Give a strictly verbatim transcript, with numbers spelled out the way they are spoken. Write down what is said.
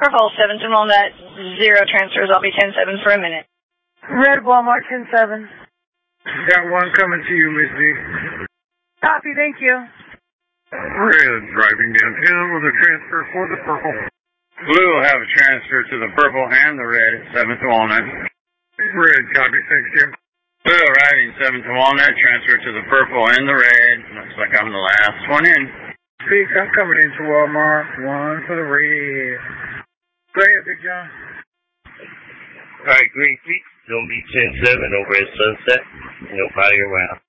Purple, seven to Walnut, zero transfers. I'll be ten seven for a minute. Red Walmart, ten seven. Got one coming to you, Miss D. Copy, thank you. Red driving downtown with a transfer for the purple. Blue will have a transfer to the purple and the red at seventh Walnut. Red, copy, thanks, Jim. Blue arriving seventh Walnut, transfer to the purple and the red. Looks like I'm the last one in. Speak, I'm coming into Walmart. One for the red. Go ahead, Big John. All right, Green Creek, zone B ten seven over at Sunset. Nobody around.